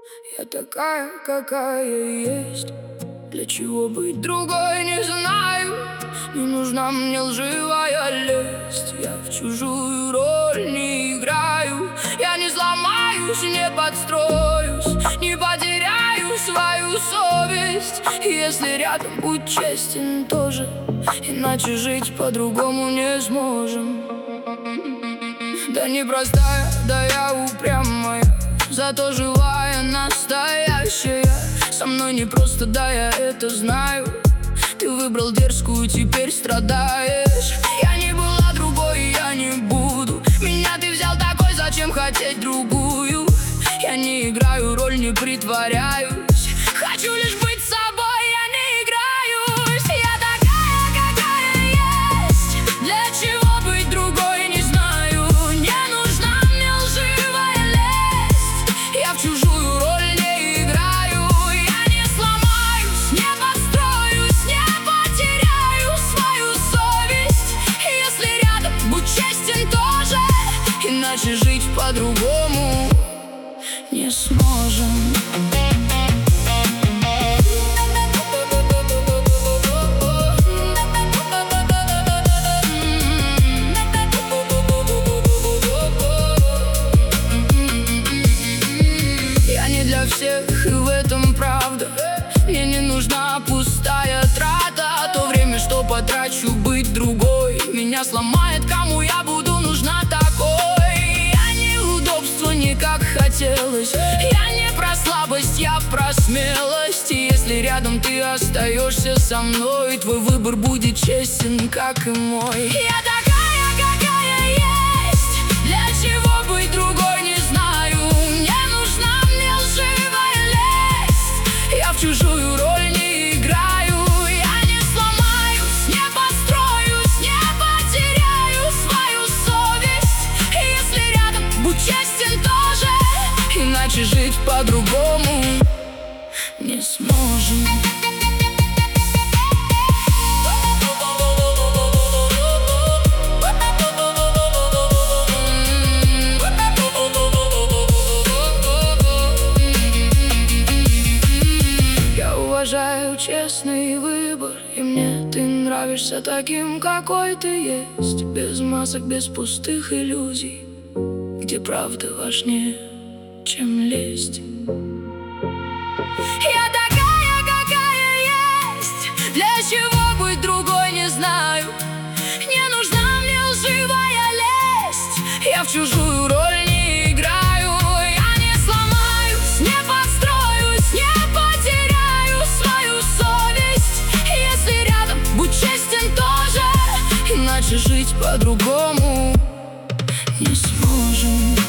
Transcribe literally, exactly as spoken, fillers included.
Я такая, какая есть. Для чего быть другой, не знаю. Не нужна мне лживая лесть. Я в чужую роль не играю. Я не сломаюсь, не подстроюсь, не потеряю свою совесть. И если рядом, будь честен тоже, иначе жить по-другому не сможем. Да не простая, да я упрямая, зато живая, настоящая. Со мной не просто, да, я это знаю. Ты выбрал дерзкую, теперь страдаешь. Я не была другой, я не буду. Меня ты взял такой, зачем хотеть другую? Я не играю роль, не притворяюсь. Хочу лишь быть собой, я не играюсь. Я такая, какая есть. Для чего быть другой, не знаю. Не нужна мне лживая лесть. Я в чужую роль не играю. Я не сломаюсь, не подстроюсь, не потеряю свою совесть. Если рядом, будь честен тоже, иначе жить по-другому не сможем. Я не для всех, и в этом правда. Мне не нужна пустая трата. То время, что потрачу быть другой, меня сломает, кому я буду нужна такой. Я не удобство, не как хотелось. Я не про слабость, я про смелость. И если рядом ты остаешься со мной, твой выбор будет честен, как и мой. Я такая, какая есть. Для чего быть другой, не знаю. Не нужна мне лживая лесть. Я в чужую роль не играю. Я не сломаюсь, не подстроюсь, не потеряю свою совесть. Если рядом, будь честен тоже, иначе жить по-другому не сможем. Я уважаю честный выбор, и мне ты нравишься таким, какой ты есть. Без масок, без пустых иллюзий, где правда важнее, чем лесть. Я такая, какая есть. Для чего быть другой, не знаю. Не нужна мне лживая лесть. Я в чужую роль не играю. Я не сломаюсь, не подстроюсь, не потеряю свою совесть. Если рядом, будь честен тоже, иначе жить по-другому не сможем.